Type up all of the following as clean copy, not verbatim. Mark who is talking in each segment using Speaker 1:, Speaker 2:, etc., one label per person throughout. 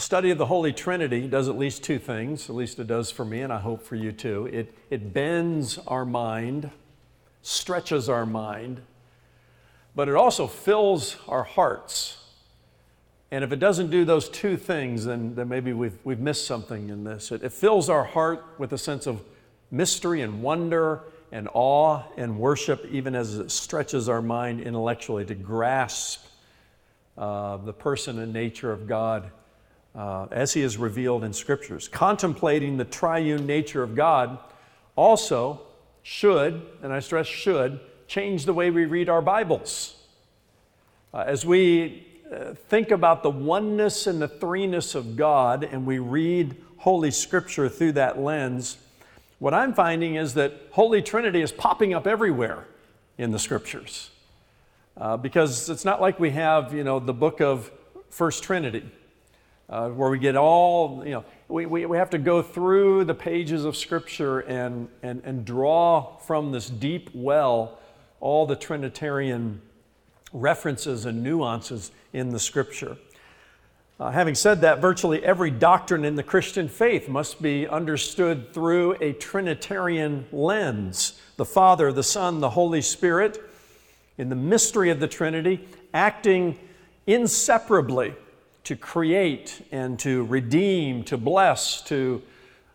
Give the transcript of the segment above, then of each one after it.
Speaker 1: study of the Holy Trinity does at least two things, at least it does for me, and I hope for you too. It bends our mind, stretches our mind, but it also fills our hearts. And if it doesn't do those two things, then maybe we've missed something in this. It fills our heart with a sense of mystery and wonder and awe and worship, even as it stretches our mind intellectually to grasp the person and nature of God as He is revealed in Scriptures. Contemplating the triune nature of God also should, and I stress should, change the way we read our Bibles. As we think about the oneness and the threeness of God and we read Holy Scripture through that lens, what I'm finding is that Holy Trinity is popping up everywhere in the Scriptures. Because it's not like we have, the book of First Trinity, where we get all, we have to go through the pages of Scripture and draw from this deep well all the Trinitarian references and nuances in the Scripture. Having said that, virtually every doctrine in the Christian faith must be understood through a Trinitarian lens. The Father, the Son, the Holy Spirit, in the mystery of the Trinity, acting inseparably to create and to redeem, to bless, to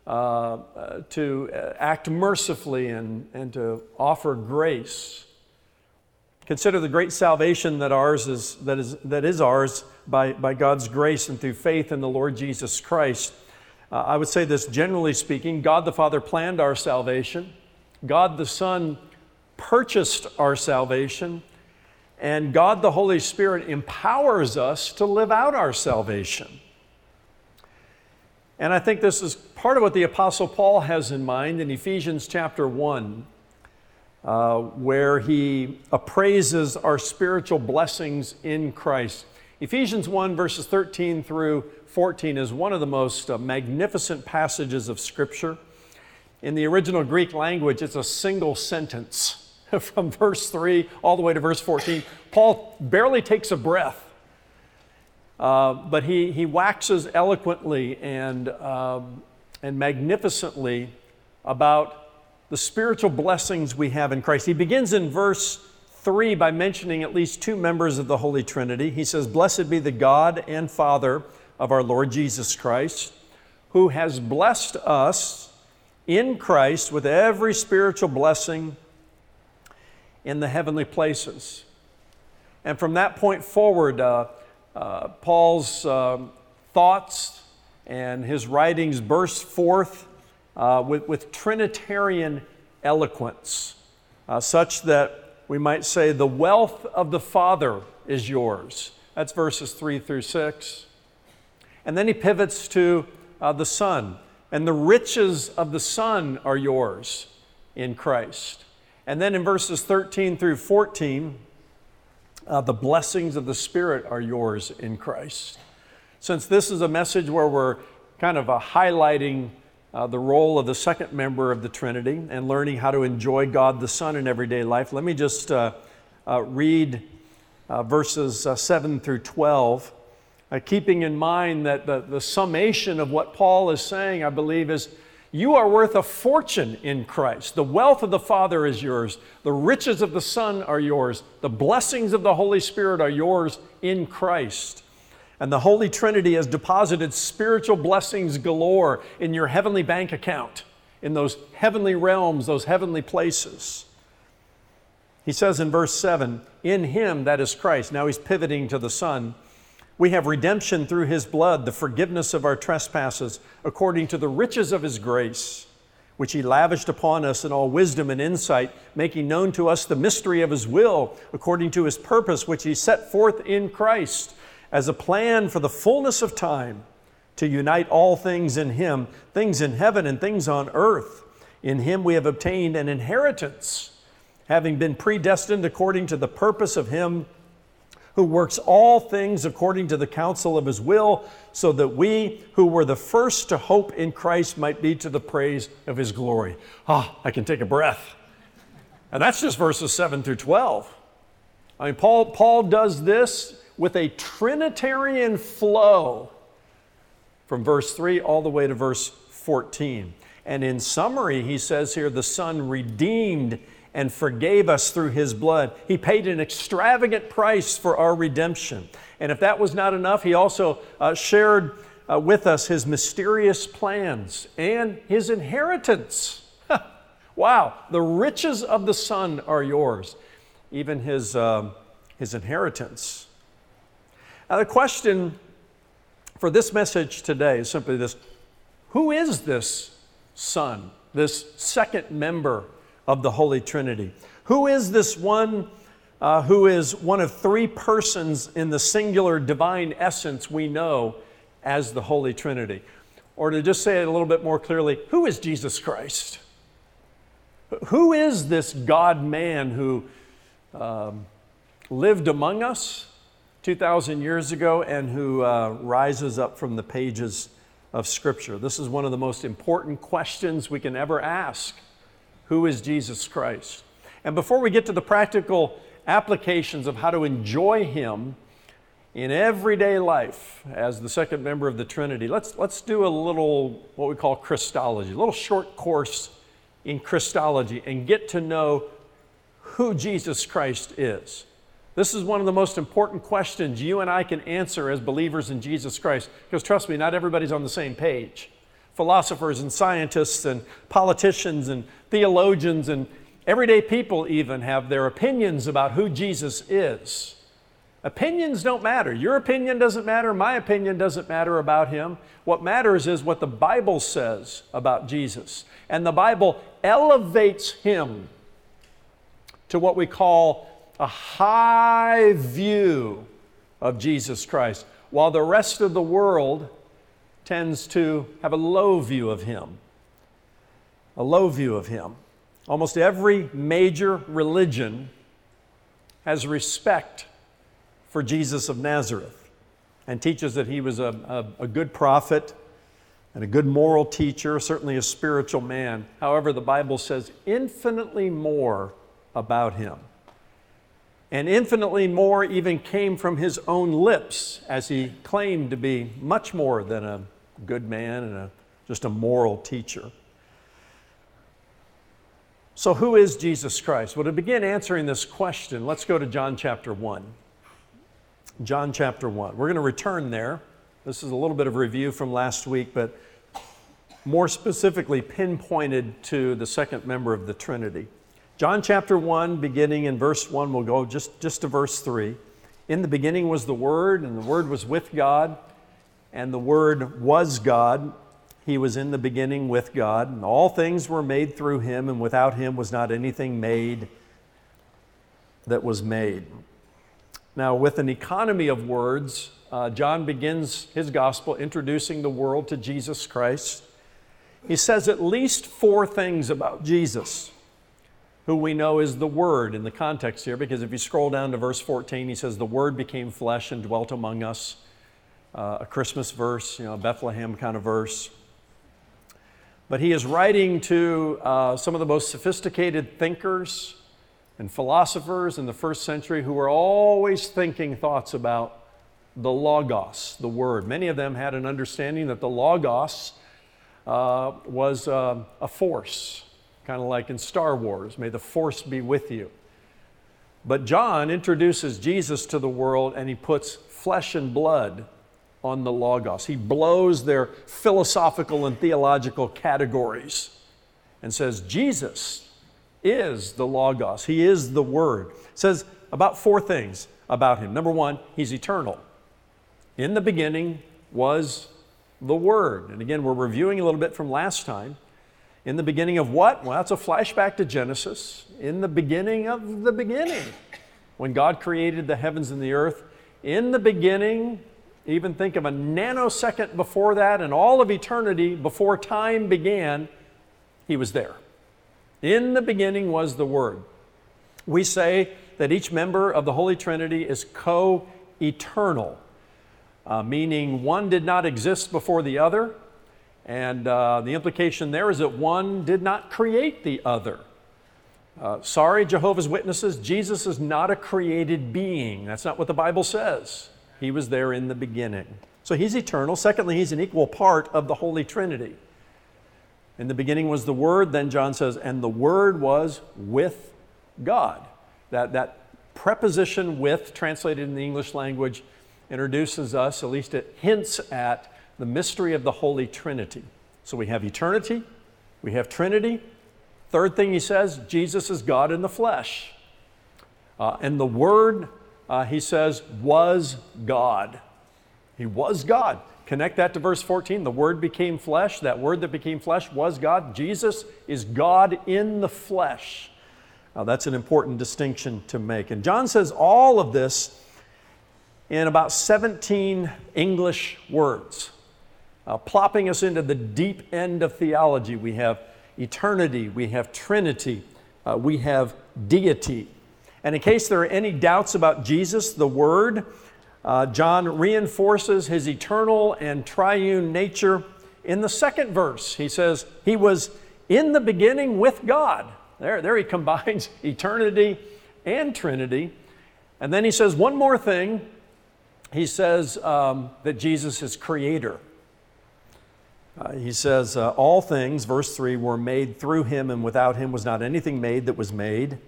Speaker 1: act mercifully and to offer grace. Consider the great salvation that is ours by God's grace and through faith in the Lord Jesus Christ. I would say this generally speaking: God the Father planned our salvation, God the Son purchased our salvation, and God the Holy Spirit empowers us to live out our salvation. And I think this is part of what the Apostle Paul has in mind in Ephesians chapter 1. Where he appraises our spiritual blessings in Christ. Ephesians 1 verses 13 through 14 is one of the most magnificent passages of Scripture. In the original Greek language, it's a single sentence from verse 3 all the way to verse 14. Paul barely takes a breath, but he waxes eloquently and magnificently about the spiritual blessings we have in Christ. He begins in verse 3 by mentioning at least two members of the Holy Trinity. He says, "Blessed be the God and Father of our Lord Jesus Christ, who has blessed us in Christ with every spiritual blessing in the heavenly places." And from that point forward, Paul's thoughts and his writings burst forth with Trinitarian eloquence, such that we might say the wealth of the Father is yours. That's verses 3 through 6. And then he pivots to the Son. And the riches of the Son are yours in Christ. And then in verses 13 through 14, the blessings of the Spirit are yours in Christ. Since this is a message where we're kind of highlighting the role of the second member of the Trinity and learning how to enjoy God the Son in everyday life, let me just read verses 7 through 12, keeping in mind that the summation of what Paul is saying, I believe, is you are worth a fortune in Christ. The wealth of the Father is yours. The riches of the Son are yours. The blessings of the Holy Spirit are yours in Christ. And the Holy Trinity has deposited spiritual blessings galore in your heavenly bank account, in those heavenly realms, those heavenly places. He says in verse 7, "In Him," that is Christ, now he's pivoting to the Son, "we have redemption through His blood, the forgiveness of our trespasses, according to the riches of His grace, which He lavished upon us in all wisdom and insight, making known to us the mystery of His will, according to His purpose, which He set forth in Christ, as a plan for the fullness of time, to unite all things in Him, things in heaven and things on earth. In Him we have obtained an inheritance, having been predestined according to the purpose of Him who works all things according to the counsel of His will, so that we who were the first to hope in Christ might be to the praise of His glory." I can take a breath. And that's just verses 7 through 12. I mean, Paul does this with a Trinitarian flow from verse 3 all the way to verse 14. And in summary, he says here, the Son redeemed and forgave us through His blood. He paid an extravagant price for our redemption. And if that was not enough, He also shared with us His mysterious plans and His inheritance. Wow, the riches of the Son are yours, even His inheritance. Now the question for this message today is simply this: who is this Son, this second member of the Holy Trinity? Who is this one who is one of three persons in the singular divine essence we know as the Holy Trinity? Or to just say it a little bit more clearly, who is Jesus Christ? Who is this God-man who lived among us 2,000 years ago and who rises up from the pages of Scripture? This is one of the most important questions we can ever ask. Who is Jesus Christ? And before we get to the practical applications of how to enjoy Him in everyday life as the second member of the Trinity, let's do a little, what we call Christology, a little short course in Christology and get to know who Jesus Christ is. This is one of the most important questions you and I can answer as believers in Jesus Christ, because trust me, not everybody's on the same page. Philosophers and scientists and politicians and theologians and everyday people even have their opinions about who Jesus is. Opinions don't matter. Your opinion doesn't matter. My opinion doesn't matter about Him. What matters is what the Bible says about Jesus. And the Bible elevates Him to what we call a high view of Jesus Christ, while the rest of the world tends to have a low view of Him. A low view of Him. Almost every major religion has respect for Jesus of Nazareth and teaches that He was a good prophet and a good moral teacher, certainly a spiritual man. However, the Bible says infinitely more about Him. And infinitely more even came from His own lips, as He claimed to be much more than a good man and just a moral teacher. So who is Jesus Christ? Well, to begin answering this question, let's go to John chapter 1. John chapter 1. We're going to return there. This is a little bit of review from last week, but more specifically pinpointed to the second member of the Trinity. John chapter 1, beginning in verse 1, we'll go just to verse 3. In the beginning was the Word, and the Word was with God, and the Word was God. He was in the beginning with God, and all things were made through Him, and without Him was not anything made that was made. Now, with an economy of words, John begins his gospel introducing the world to Jesus Christ. He says at least four things about Jesus, who we know is the Word in the context here, because if you scroll down to verse 14, he says, the Word became flesh and dwelt among us. A Christmas verse, a Bethlehem kind of verse. But he is writing to some of the most sophisticated thinkers and philosophers in the first century who were always thinking thoughts about the Logos, the Word. Many of them had an understanding that the Logos was a force, kind of like in Star Wars, may the Force be with you. But John introduces Jesus to the world and he puts flesh and blood on the Logos. He blows their philosophical and theological categories and says Jesus is the Logos. He is the Word. It says about four things about Him. Number one, He's eternal. In the beginning was the Word. And again, we're reviewing a little bit from last time. In the beginning of what? Well, that's a flashback to Genesis. In the beginning of the beginning, when God created the heavens and the earth. In the beginning, even think of a nanosecond before that and all of eternity before time began, He was there. In the beginning was the Word. We say that each member of the Holy Trinity is co-eternal, meaning one did not exist before the other, and the implication there is that one did not create the other. Sorry, Jehovah's Witnesses, Jesus is not a created being. That's not what the Bible says. He was there in the beginning. So he's eternal. Secondly, he's an equal part of the Holy Trinity. In the beginning was the Word, then John says, and the Word was with God. That preposition with, translated in the English language, introduces us, at least it hints at, the mystery of the Holy Trinity. So we have eternity, we have Trinity. Third thing he says, Jesus is God in the flesh. And the Word, he says, was God. He was God. Connect that to verse 14. The Word became flesh. That Word that became flesh was God. Jesus is God in the flesh. Now, that's an important distinction to make. And John says all of this in about 17 English words, plopping us into the deep end of theology. We have eternity, we have Trinity, we have deity. And in case there are any doubts about Jesus, the Word, John reinforces his eternal and triune nature in the second verse. He says, he was in the beginning with God. There he combines eternity and Trinity. And then he says one more thing. He says that Jesus is creator. He says, all things, verse 3, were made through him, and without him was not anything made that was made.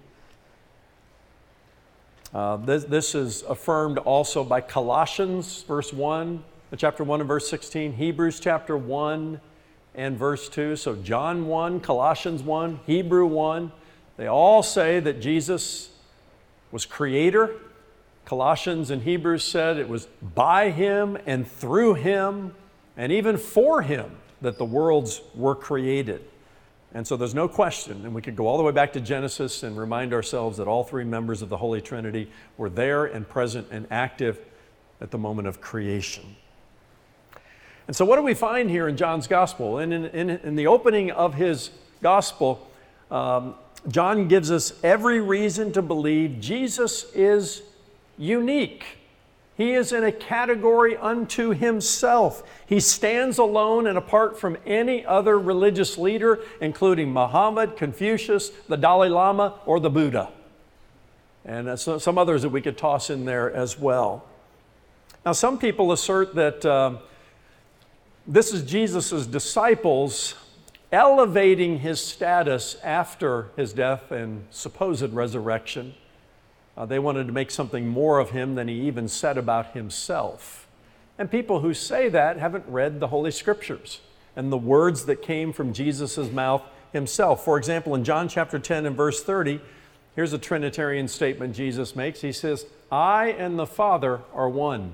Speaker 1: This is affirmed also by Colossians, chapter 1 and verse 16, Hebrews chapter 1 and verse 2. So John 1, Colossians 1, Hebrew 1, they all say that Jesus was creator. Colossians and Hebrews said it was by him and through him and even for him that the worlds were created. And so there's no question, and we could go all the way back to Genesis and remind ourselves that all three members of the Holy Trinity were there and present and active at the moment of creation. And so what do we find here in John's Gospel? And in the opening of his Gospel, John gives us every reason to believe Jesus is unique. He is in a category unto himself. He stands alone and apart from any other religious leader, including Muhammad, Confucius, the Dalai Lama, or the Buddha. And some others that we could toss in there as well. Now, some people assert that this is Jesus' disciples elevating his status after his death and supposed resurrection. They wanted to make something more of him than he even said about himself. And people who say that haven't read the Holy Scriptures and the words that came from Jesus' mouth himself. For example, in John chapter 10 and verse 30, here's a Trinitarian statement Jesus makes. He says, I and the Father are one.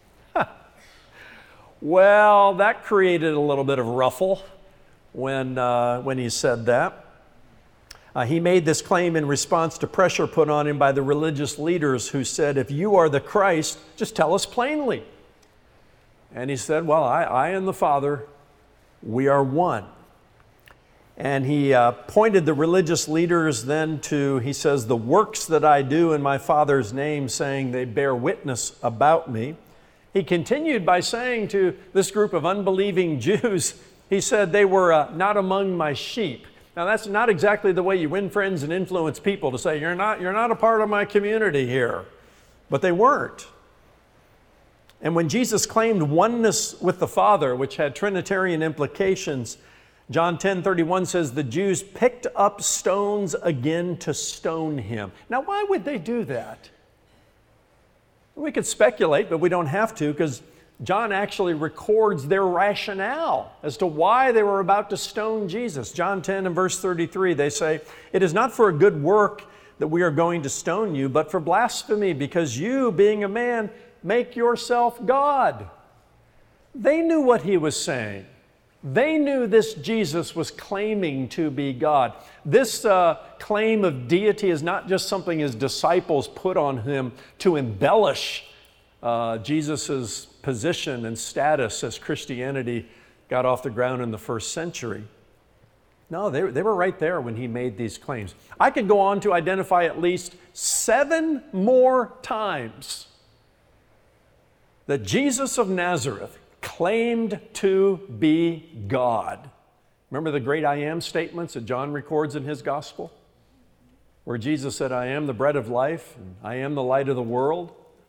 Speaker 1: Well, that created a little bit of ruffle when he said that. He made this claim in response to pressure put on him by the religious leaders who said, if you are the Christ, just tell us plainly. And he said, well, I and the Father, we are one. And he pointed the religious leaders then to, he says, the works that I do in my Father's name, saying they bear witness about me. He continued by saying to this group of unbelieving Jews, he said they were not among my sheep. Now, that's not exactly the way you win friends and influence people, to say, you're not a part of my community here. But they weren't. And when Jesus claimed oneness with the Father, which had Trinitarian implications, John 10:31 says the Jews picked up stones again to stone him. Now, why would they do that? We could speculate, but we don't have to, because John actually records their rationale as to why they were about to stone Jesus. John 10 and verse 33, they say, it is not for a good work that we are going to stone you, but for blasphemy, because you, being a man, make yourself God. They knew what he was saying. They knew this Jesus was claiming to be God. This claim of deity is not just something his disciples put on him to embellish Jesus' position and status as Christianity got off the ground in the first century. No, they were right there when he made these claims. I could go on to identify at least 7 more times that Jesus of Nazareth claimed to be God. Remember the great I am statements that John records in his gospel? Where Jesus said, I am the bread of life, and I am the light of the world.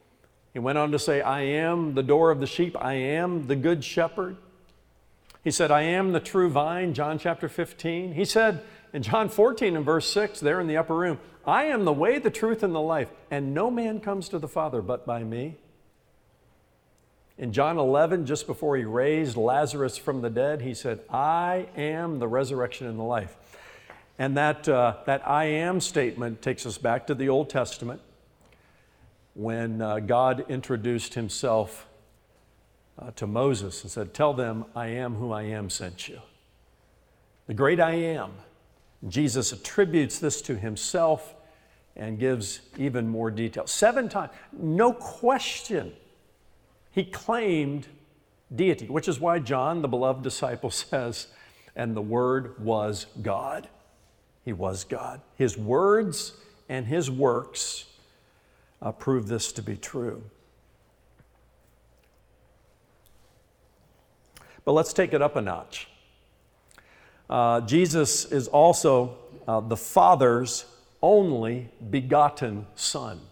Speaker 1: He went on to say, I am the door of the sheep. I am the good shepherd. He said, I am the true vine, John chapter 15. He said in John 14 and verse 6, there in the upper room, I am the way, the truth, and the life, and no man comes to the Father but by me. In John 11, just before he raised Lazarus from the dead, he said, I am the resurrection and the life. And that I am statement takes us back to the Old Testament when God introduced himself to Moses and said, tell them I am who I am sent you. The great I am. Jesus attributes this to himself and gives even more detail. 7 times, no question, he claimed deity, which is why John, the beloved disciple, says, and the Word was God. He was God. His words and his works prove this to be true. But let's take it up a notch. Jesus is also the Father's only begotten Son.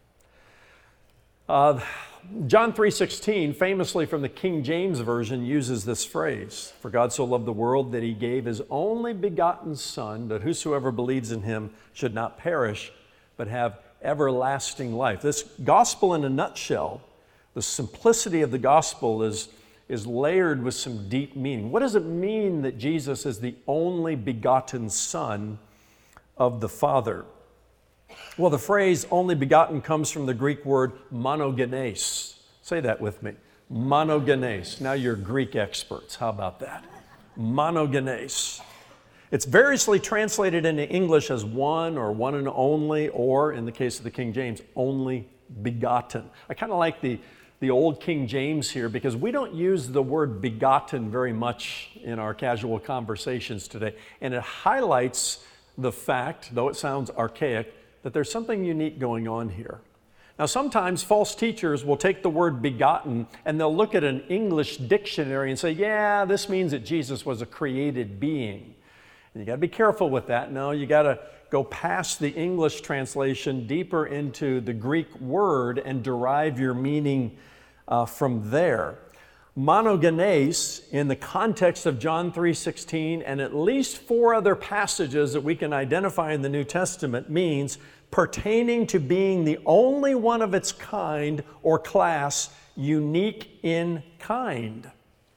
Speaker 1: John 3:16, famously from the King James Version, uses this phrase, for God so loved the world that he gave his only begotten Son, that whosoever believes in him should not perish, but have everlasting life. This gospel in a nutshell, the simplicity of the gospel is layered with some deep meaning. What does it mean that Jesus is the only begotten Son of the Father? Well, the phrase only begotten comes from the Greek word monogenes. Say that with me. Monogenes. Now you're Greek experts. How about that? Monogenes. It's variously translated into English as one or one and only, or in the case of the King James, only begotten. I kind of like the old King James here because we don't use the word begotten very much in our casual conversations today. And it highlights the fact, though it sounds archaic, that there's something unique going on here. Now, sometimes false teachers will take the word begotten and they'll look at an English dictionary and say, yeah, this means that Jesus was a created being. And you got to be careful with that. No, you got to go past the English translation, deeper into the Greek word and derive your meaning from there. Monogenes, in the context of John 3:16 and at least 4 other passages that we can identify in the New Testament, means pertaining to being the only one of its kind or class, unique in kind.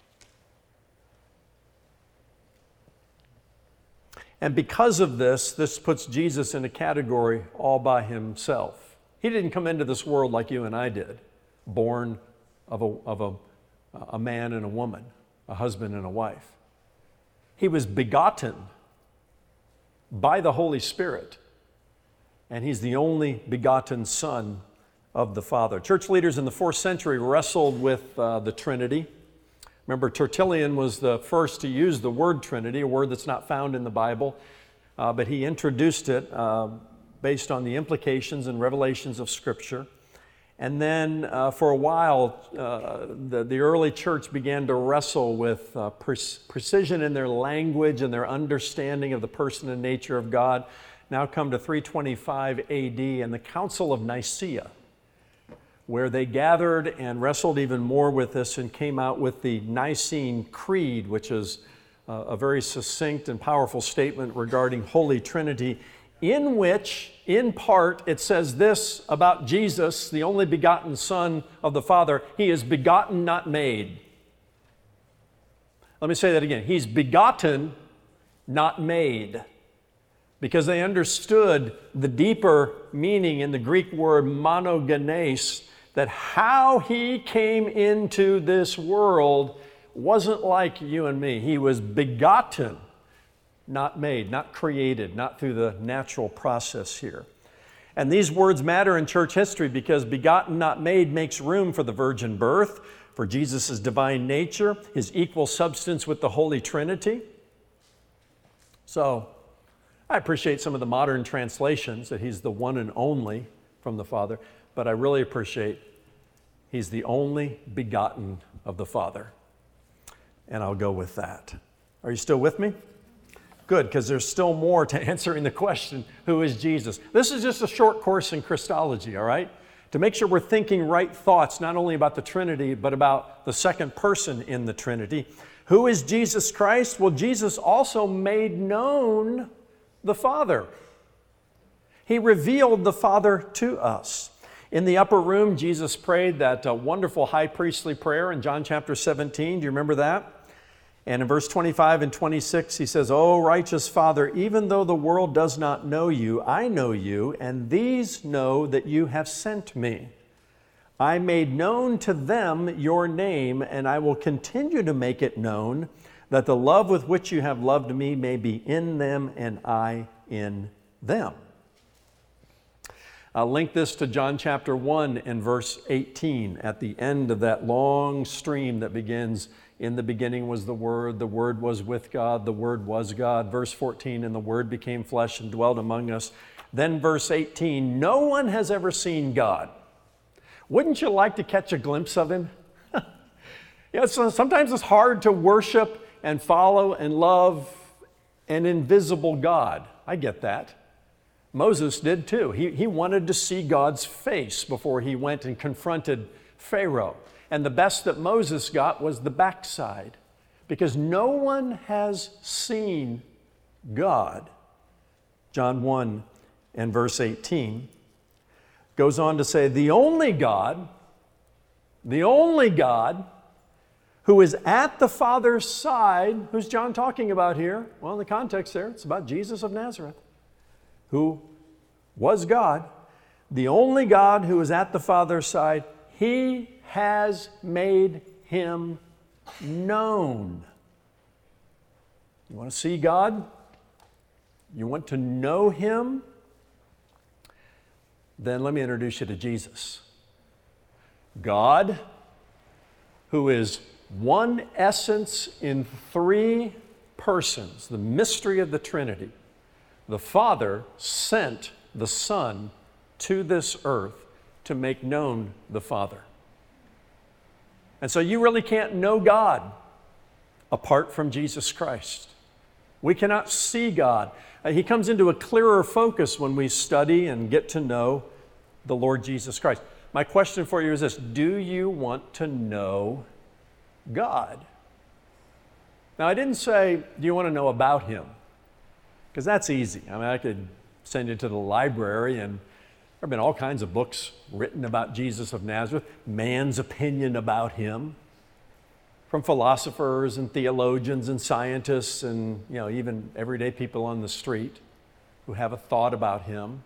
Speaker 1: And because of this puts Jesus in a category all by himself. He didn't come into this world like you and I did, born of a man and a woman, a husband and a wife. He was begotten by the Holy Spirit, and he's the only begotten Son of the Father. Church leaders in the 4th century wrestled with the Trinity. Remember, Tertullian was the first to use the word Trinity, a word that's not found in the Bible, but he introduced it based on the implications and revelations of Scripture. And then for a while, the early church began to wrestle with precision in their language and their understanding of the person and nature of God. Now come to 325 AD and the Council of Nicaea, where they gathered and wrestled even more with this and came out with the Nicene Creed, which is a very succinct and powerful statement regarding Holy Trinity, in which, in part, it says this about Jesus, the only begotten Son of the Father: he is begotten, not made. Let me say that again. He's begotten, not made. Because they understood the deeper meaning in the Greek word monogenes, that how he came into this world wasn't like you and me. He was begotten, not made, not created, not through the natural process here. And these words matter in church history because begotten, not made makes room for the virgin birth, for Jesus' divine nature, his equal substance with the Holy Trinity. So, I appreciate some of the modern translations that he's the one and only from the Father, but I really appreciate he's the only begotten of the Father. And I'll go with that. Are you still with me? Good, because there's still more to answering the question, who is Jesus? This is just a short course in Christology, all right? to make sure we're thinking right thoughts, not only about the Trinity, but about the second person in the Trinity. Who is Jesus Christ? Well, Jesus also made known the Father. He revealed the Father to us. In the upper room, Jesus prayed that wonderful high priestly prayer in John chapter 17. Do you remember that? And in verse 25 and 26, he says, "O righteous Father, even though the world does not know you, I know you, and these know that you have sent me. I made known to them your name, and I will continue to make it known, that the love with which you have loved me may be in them and I in them." I'll link this to John chapter 1 and verse 18 at the end of that long stream that begins, "In the beginning was the Word was with God, the Word was God." Verse 14, "And the Word became flesh and dwelt among us." Then verse 18, "No one has ever seen God." Wouldn't you like to catch a glimpse of Him? So sometimes it's hard to worship and follow and love an invisible God. I get that. Moses did too. He wanted to see God's face before he went and confronted Pharaoh. And the best that Moses got was the backside, because no one has seen God. John 1 and verse 18 goes on to say, the only God who is at the Father's side. Who's John talking about here? Well, in the context there, it's about Jesus of Nazareth, who was God. The only God who is at the Father's side, He has made Him known. You want to see God? You want to know Him? Then let me introduce you to Jesus. God, who is one essence in three persons, the mystery of the Trinity. The Father sent the Son to this earth to make known the Father. And so you really can't know God apart from Jesus Christ. We cannot see God. He comes into a clearer focus when we study and get to know the Lord Jesus Christ. My question for you is this: do you want to know God? Now, I didn't say, do you want to know about Him? Because that's easy. I mean, I could send you to the library, and there have been all kinds of books written about Jesus of Nazareth, man's opinion about Him, from philosophers and theologians and scientists and, even everyday people on the street who have a thought about Him.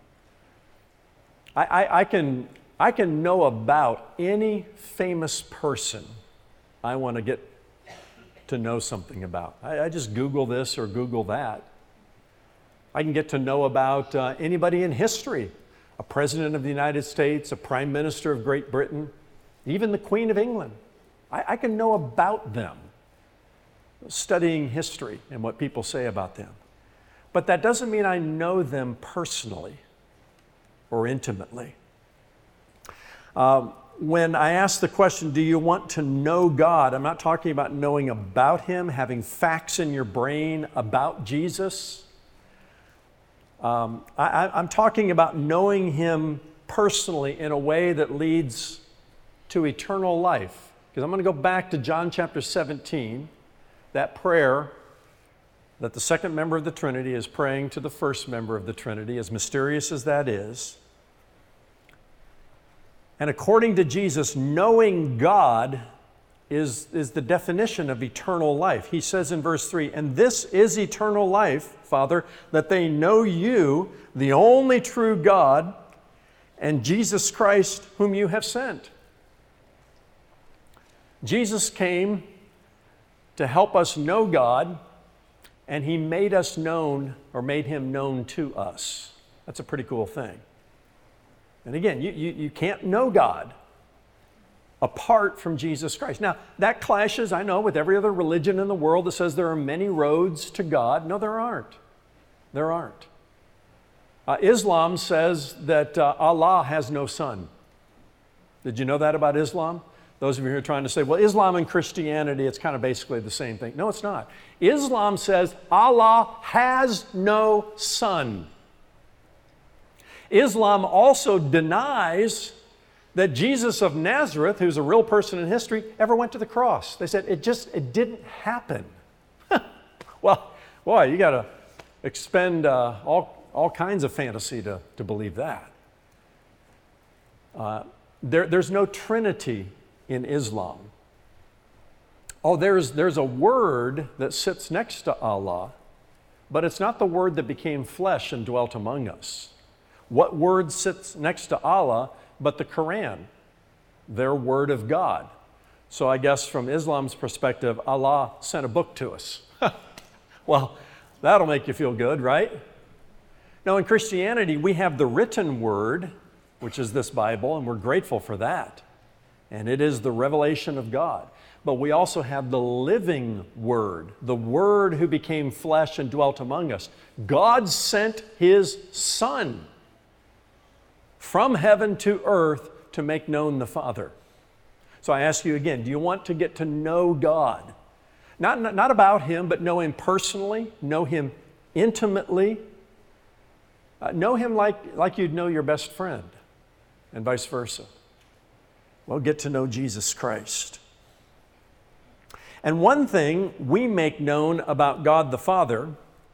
Speaker 1: I can know about any famous person I want to get to know something about. I just Google this or Google that. I can get to know about anybody in history, a president of the United States, a prime minister of Great Britain, even the Queen of England. I can know about them, studying history and what people say about them. But that doesn't mean I know them personally or intimately. When I ask the question, do you want to know God? I'm not talking about knowing about Him, having facts in your brain about Jesus. I'm talking about knowing Him personally in a way that leads to eternal life. Because I'm going to go back to John chapter 17, that prayer that the second member of the Trinity is praying to the first member of the Trinity, as mysterious as that is. And according to Jesus, knowing God is the definition of eternal life. He says in verse 3, "And this is eternal life, Father, that they know you, the only true God, and Jesus Christ, whom you have sent." Jesus came to help us know God, and He made us known, or made Him known to us. That's a pretty cool thing. And again, you can't know God apart from Jesus Christ. Now, that clashes, I know, with every other religion in the world that says there are many roads to God. No, there aren't. There aren't. Islam says that Allah has no son. Did you know that about Islam? Those of you who are trying to say, well, Islam and Christianity, it's kind of basically the same thing. No, it's not. Islam says Allah has no son. Islam also denies that Jesus of Nazareth, who's a real person in history, ever went to the cross. They said it didn't happen. Well, boy, you got to expend all kinds of fantasy to believe that. There's no Trinity in Islam. Oh, there's a word that sits next to Allah, but it's not the word that became flesh and dwelt among us. What word sits next to Allah but the Quran, their word of God? So I guess from Islam's perspective, Allah sent a book to us. Well, that'll make you feel good, right? Now in Christianity, we have the written word, which is this Bible, and we're grateful for that. And it is the revelation of God. But we also have the living Word, the Word who became flesh and dwelt among us. God sent His Son from heaven to earth to make known the Father. So I ask you again, do you want to get to know God? Not about Him, but know Him personally, know Him intimately, know Him like you'd know your best friend, and vice versa. Well, get to know Jesus Christ. And one thing we make known about God the Father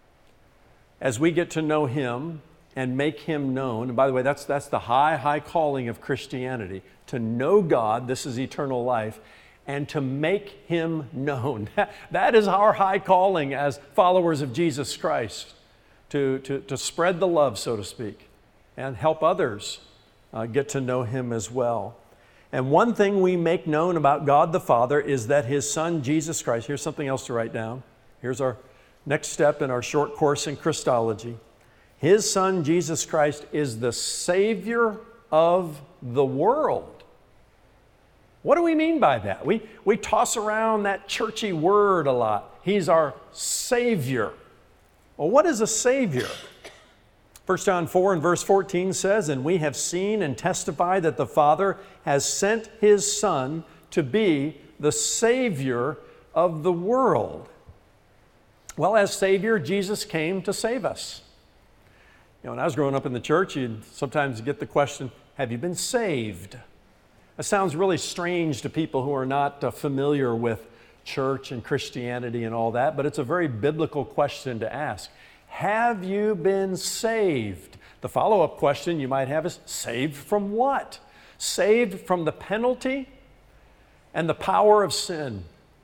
Speaker 1: as we get to know Him and make Him known, and by the way, that's the high calling of Christianity, to know God, this is eternal life, and to make Him known. That is our high calling as followers of Jesus Christ, to spread the love, so to speak, and help others get to know Him as well. And one thing we make known about God the Father is that His Son, Jesus Christ, here's something else to write down. Here's our next step in our short course in Christology. His Son, Jesus Christ, is the Savior of the world. What do we mean by that? We toss around that churchy word a lot. He's our Savior. Well, what is a Savior? 1 John 4 and verse 14 says, "And we have seen and testified that the Father has sent His Son to be the Savior of the world." Well, as Savior, Jesus came to save us. When I was growing up in the church, you'd sometimes get the question, have you been saved? That sounds really strange to people who are not familiar with church and Christianity and all that, but it's a very biblical question to ask. Have you been saved? The follow-up question you might have is, saved from what? Saved from the penalty and the power of sin.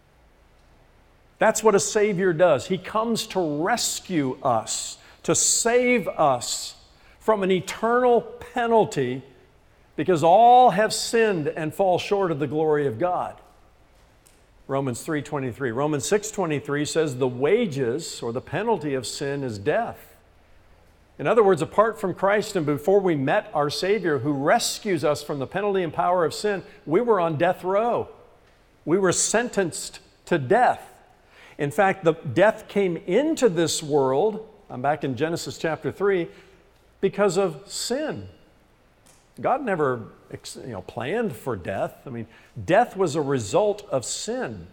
Speaker 1: That's what a Savior does. He comes to rescue us, to save us from an eternal penalty, because all have sinned and fall short of the glory of God. Romans 3:23. Romans 6:23 says the wages or the penalty of sin is death. In other words, apart from Christ and before we met our Savior who rescues us from the penalty and power of sin, we were on death row. We were sentenced to death. In fact, the death came into this world, I'm back in Genesis chapter 3, because of sin. God never planned for death. I mean, death was a result of sin.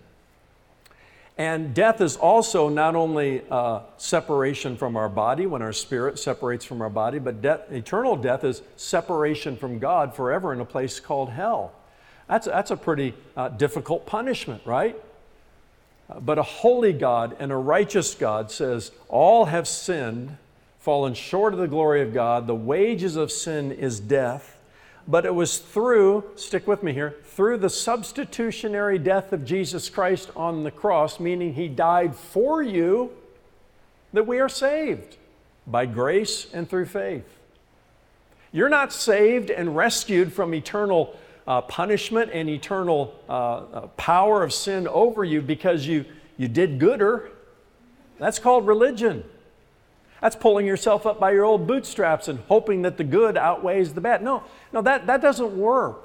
Speaker 1: And death is also not only separation from our body when our spirit separates from our body, but eternal death is separation from God forever in a place called hell. That's a pretty difficult punishment, right? But a holy God and a righteous God says, all have sinned, fallen short of the glory of God. The wages of sin is death. But it was through, stick with me here, through the substitutionary death of Jesus Christ on the cross, meaning He died for you, that we are saved by grace and through faith. You're not saved and rescued from eternal punishment and eternal power of sin over you because you did gooder. That's called religion. That's pulling yourself up by your old bootstraps and hoping that the good outweighs the bad. No, that doesn't work.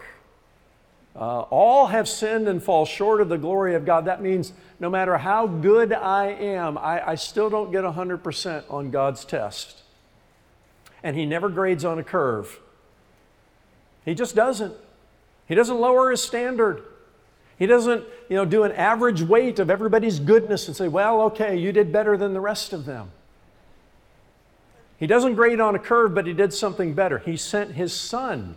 Speaker 1: All have sinned and fall short of the glory of God. That means no matter how good I am, I still don't get 100% on God's test. And He never grades on a curve. He just doesn't. He doesn't lower His standard. He doesn't, do an average weight of everybody's goodness and say, well, okay, you did better than the rest of them. He doesn't grade on a curve, but He did something better. He sent His Son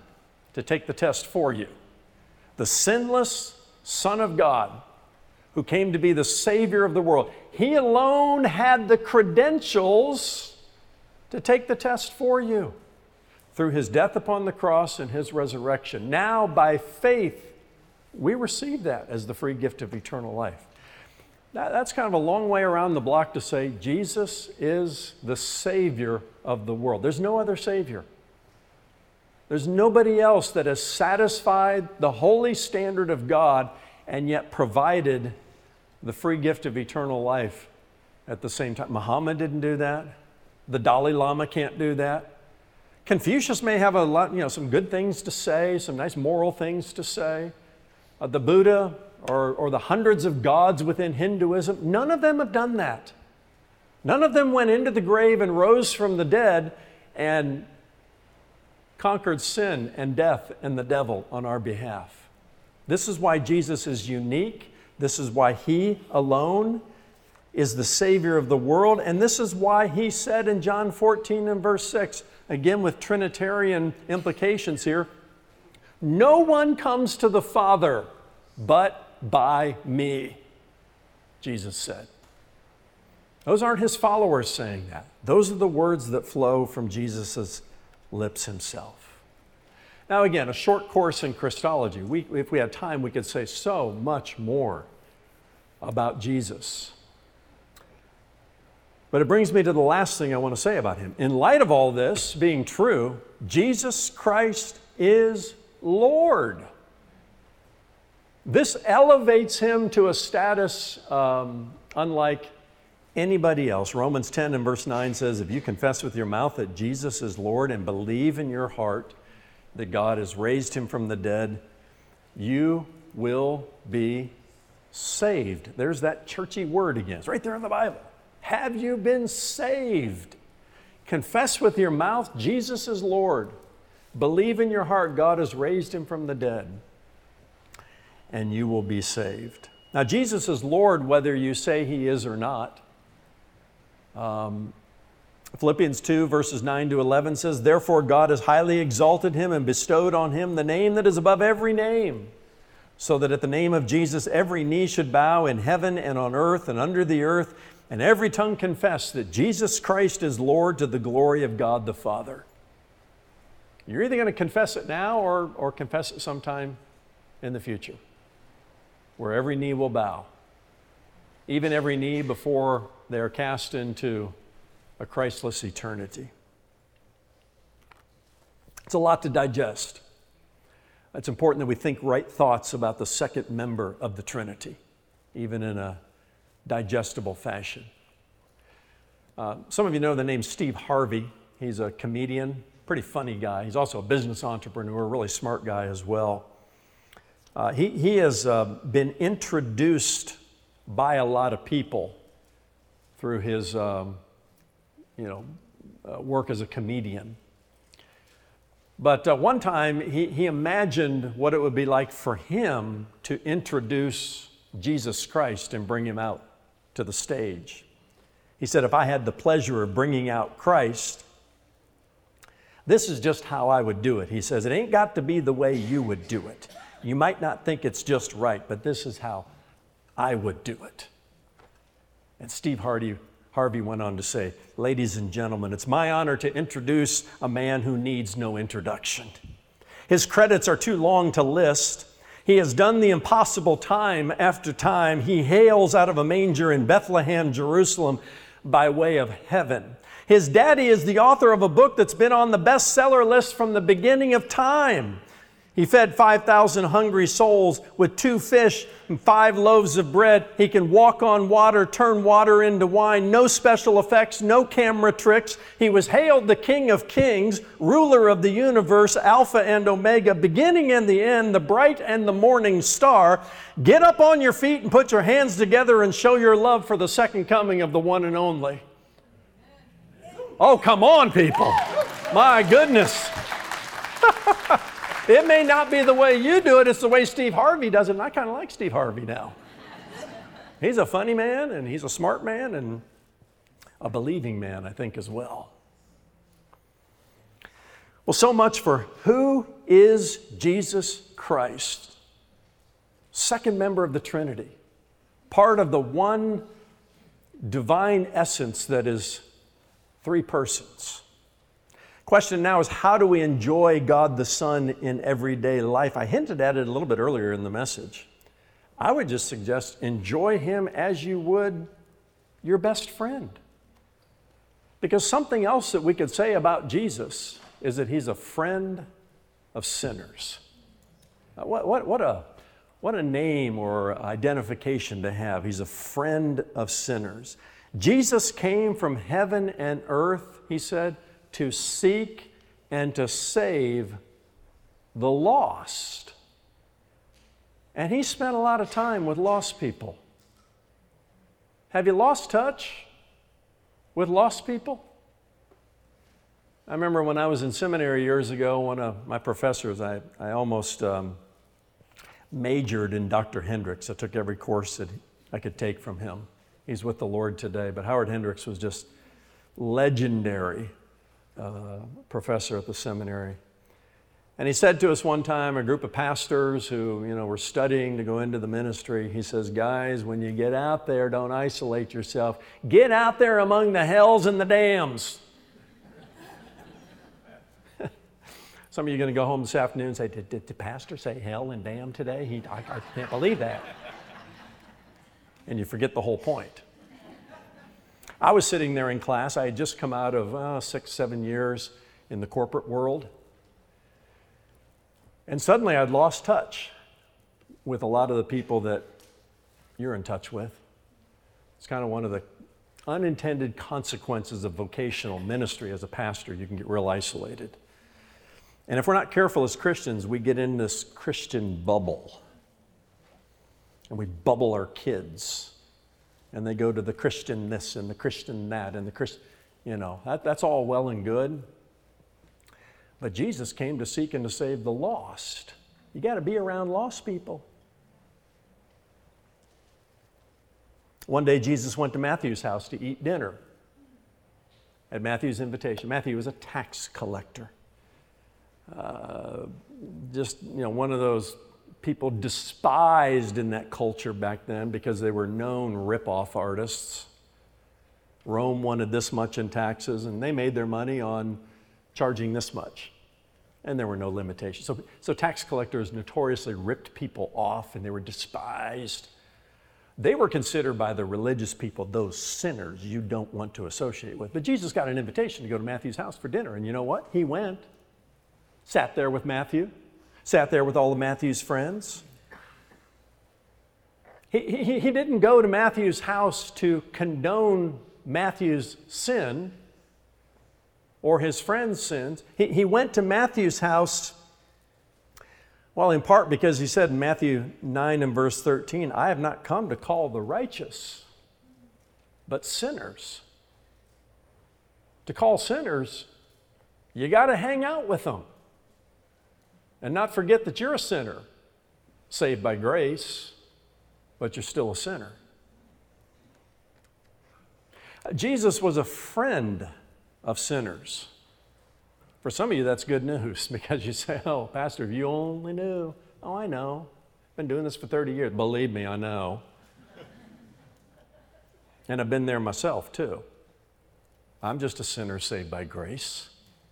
Speaker 1: to take the test for you. The sinless Son of God who came to be the Savior of the world. He alone had the credentials to take the test for you through His death upon the cross and His resurrection. Now, by faith, we receive that as the free gift of eternal life. That's kind of a long way around the block to say Jesus is the Savior of the world. There's no other Savior. There's nobody else that has satisfied the holy standard of God and yet provided the free gift of eternal life at the same time. Muhammad didn't do that. The Dalai Lama can't do that. Confucius may have a lot, some good things to say, some nice moral things to say. The Buddha or the hundreds of gods within Hinduism, none of them have done that. None of them went into the grave and rose from the dead and conquered sin and death and the devil on our behalf. This is why Jesus is unique. This is why He alone is the Savior of the world. And this is why He said in John 14 and verse 6, again with Trinitarian implications here, no one comes to the Father but by me, Jesus said. Those aren't His followers saying that. Those are the words that flow from Jesus' lips Himself. Now again, a short course in Christology. If we had time, we could say so much more about Jesus. But it brings me to the last thing I want to say about Him. In light of all this being true, Jesus Christ is Lord. This elevates Him to a status unlike anybody else. Romans 10 and verse 9 says, if you confess with your mouth that Jesus is Lord and believe in your heart that God has raised Him from the dead, you will be saved. There's that churchy word again. It's right there in the Bible. Have you been saved? Confess with your mouth Jesus is Lord. Believe in your heart God has raised Him from the dead, and you will be saved. Now, Jesus is Lord whether you say He is or not. Philippians 2 verses 9 to 11 says, therefore God has highly exalted Him and bestowed on Him the name that is above every name, so that at the name of Jesus every knee should bow in heaven and on earth and under the earth, and every tongue confess that Jesus Christ is Lord to the glory of God the Father. You're either going to confess it now or confess it sometime in the future, where every knee will bow, even every knee before they are cast into a Christless eternity. It's a lot to digest. It's important that we think right thoughts about the second member of the Trinity, even in a digestible fashion. Some of you know the name Steve Harvey. He's a comedian, pretty funny guy. He's also a business entrepreneur, a really smart guy as well. He has been introduced by a lot of people through his work as a comedian. But one time he imagined what it would be like for him to introduce Jesus Christ and bring Him out to the stage. He said, if I had the pleasure of bringing out Christ, this is just how I would do it. He says, it ain't got to be the way you would do it. You might not think it's just right, but this is how I would do it. And Steve Harvey went on to say, ladies and gentlemen, it's my honor to introduce a man who needs no introduction. His credits are too long to list. He has done the impossible time after time. He hails out of a manger in Bethlehem, Jerusalem, by way of heaven. His daddy is the author of a book that's been on the bestseller list from the beginning of time. He fed 5,000 hungry souls with 2 fish and 5 loaves of bread. He can walk on water, turn water into wine, no special effects, no camera tricks. He was hailed the King of Kings, ruler of the universe, Alpha and Omega, beginning and the end, the bright and the morning star. Get up on your feet and put your hands together and show your love for the second coming of the one and only. Oh, come on, people. My goodness. It may not be the way you do it, it's the way Steve Harvey does it, and I kind of like Steve Harvey now. He's a funny man, and he's a smart man, and a believing man, I think, as well. Well, so much for who is Jesus Christ, second member of the Trinity, part of the one divine essence that is three persons. Question now is, how do we enjoy God the Son in everyday life? I hinted at it a little bit earlier in the message. I would just suggest enjoy Him as you would your best friend. Because something else that we could say about Jesus is that He's a friend of sinners. What a name or identification to have. He's a friend of sinners. Jesus came from heaven and earth, He said, to seek and to save the lost. And He spent a lot of time with lost people. Have you lost touch with lost people? I remember when I was in seminary years ago, one of my professors, I almost majored in Dr. Hendricks. I took every course that I could take from him. He's with the Lord today, but Howard Hendricks was just legendary professor at the seminary. And he said to us one time, a group of pastors who, were studying to go into the ministry, he says, guys, when you get out there, don't isolate yourself. Get out there among the hells and the dams. Some of you are going to go home this afternoon and say, did the pastor say hell and damn today? I can't believe that. And you forget the whole point. I was sitting there in class. I had just come out of 6, 7 years in the corporate world. And suddenly I'd lost touch with a lot of the people that you're in touch with. It's kind of one of the unintended consequences of vocational ministry as a pastor. You can get real isolated. And if we're not careful as Christians, we get in this Christian bubble. And we bubble our kids. And they go to the Christian this and the Christian that and the Christian, that's all well and good. But Jesus came to seek and to save the lost. You got to be around lost people. One day Jesus went to Matthew's house to eat dinner at Matthew's invitation. Matthew was a tax collector. One of those people despised in that culture back then because they were known rip-off artists. Rome wanted this much in taxes, and they made their money on charging this much. And there were no limitations. So tax collectors notoriously ripped people off, and they were despised. They were considered by the religious people those sinners you don't want to associate with. But Jesus got an invitation to go to Matthew's house for dinner, and you know what? He went. Sat there with Matthew, sat there with all of Matthew's friends. He didn't go to Matthew's house to condone Matthew's sin or his friend's sins. He went to Matthew's house, well, in part because he said in Matthew 9 and verse 13, I have not come to call the righteous, but sinners. To call sinners, you got to hang out with them. And not forget that you're a sinner, saved by grace, but you're still a sinner. Jesus was a friend of sinners. For some of you, that's good news because you say, oh, Pastor, if you only knew. Oh, I know. I've been doing this for 30 years. Believe me, I know. And I've been there myself, too. I'm just a sinner saved by grace.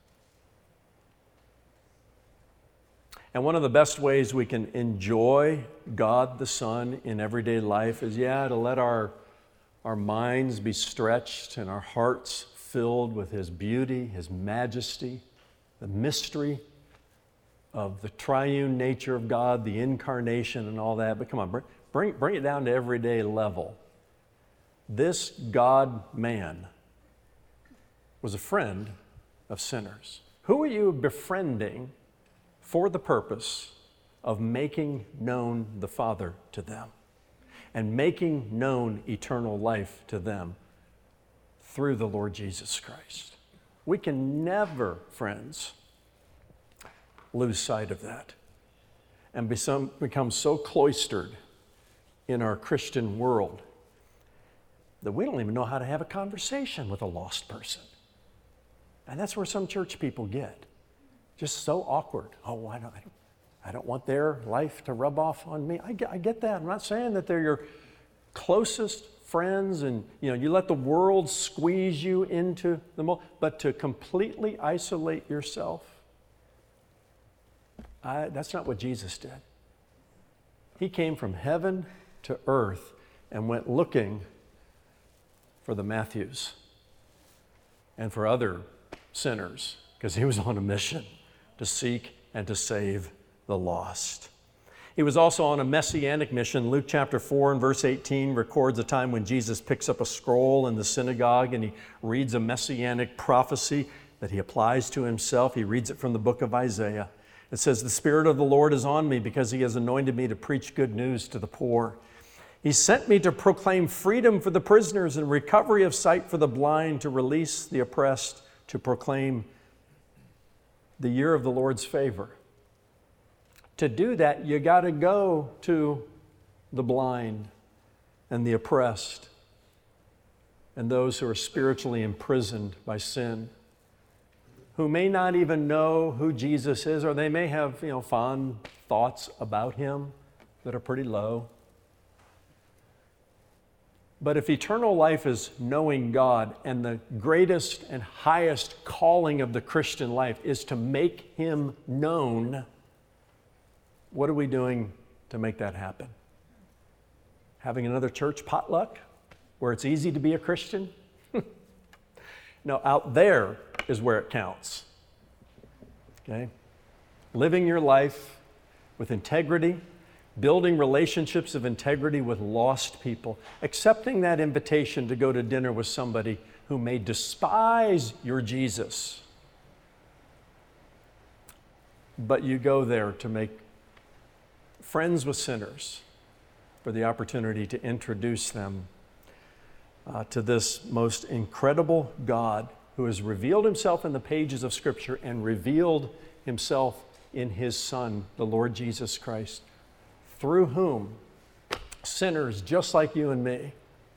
Speaker 1: And one of the best ways we can enjoy God the Son in everyday life is, to let our minds be stretched and our hearts filled with His beauty, His majesty, the mystery of the triune nature of God, the incarnation and all that. But come on, bring it down to everyday level. This God-man was a friend of sinners. Who are you befriending for the purpose of making known the Father to them and making known eternal life to them through the Lord Jesus Christ? We can never, friends, lose sight of that and become so cloistered in our Christian world that we don't even know how to have a conversation with a lost person. And that's where some church people get. just so awkward. Oh, I don't want their life to rub off on me. I get that. I'm not saying that they're your closest friends and you let the world squeeze you into the mold, but to completely isolate yourself, that's not what Jesus did. He came from heaven to earth and went looking for the Matthews and for other sinners, because he was on a mission to seek and to save the lost. He was also on a messianic mission. Luke chapter 4 and verse 18 records a time when Jesus picks up a scroll in the synagogue and he reads a messianic prophecy that he applies to himself. He reads it from the book of Isaiah. It says, "The Spirit of the Lord is on me because he has anointed me to preach good news to the poor. He sent me to proclaim freedom for the prisoners and recovery of sight for the blind, to release the oppressed, to proclaim the year of the Lord's favor." To do that, you got to go to the blind and the oppressed and those who are spiritually imprisoned by sin, who may not even know who Jesus is, or they may have, fond thoughts about him that are pretty low. But if eternal life is knowing God, and the greatest and highest calling of the Christian life is to make him known, what are we doing to make that happen? Having another church potluck where it's easy to be a Christian? No, out there is where it counts. Okay? Living your life with integrity, building relationships of integrity with lost people, accepting that invitation to go to dinner with somebody who may despise your Jesus, but you go there to make friends with sinners, for the opportunity to introduce them to this most incredible God who has revealed himself in the pages of Scripture and revealed himself in his Son, the Lord Jesus Christ, through whom sinners just like you and me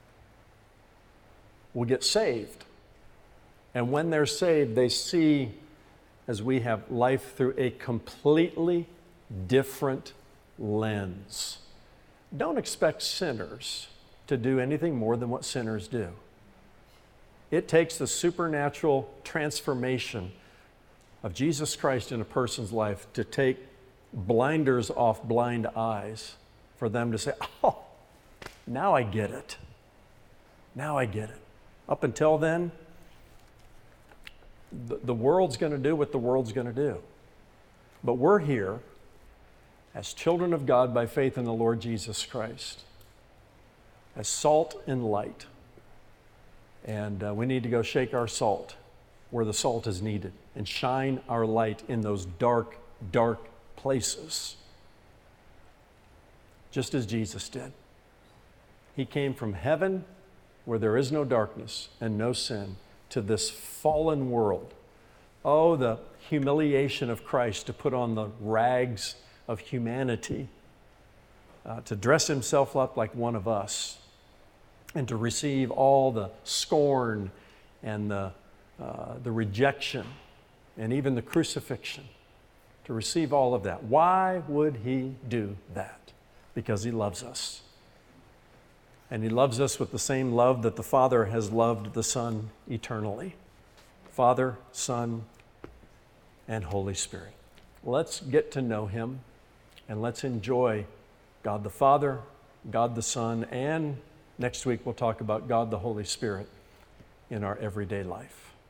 Speaker 1: will get saved. And when they're saved, they see, as we have, life through a completely different lens. Don't expect sinners to do anything more than what sinners do. It takes the supernatural transformation of Jesus Christ in a person's life to take blinders off blind eyes for them to say, "Oh, now I get it. Now I get it." Up until then, the world's going to do what the world's going to do. But we're here as children of God by faith in the Lord Jesus Christ, as salt and light. And we need to go shake our salt where the salt is needed and shine our light in those dark, dark places, just as Jesus did. He came from heaven where there is no darkness and no sin to this fallen world. Oh, the humiliation of Christ to put on the rags of humanity, to dress himself up like one of us, and to receive all the scorn and the rejection and even the crucifixion, to receive all of that. Why would he do that? Because he loves us. And he loves us with the same love that the Father has loved the Son eternally. Father, Son, and Holy Spirit. Let's get to know him, and let's enjoy God the Father, God the Son, and next week we'll talk about God the Holy Spirit in our everyday life.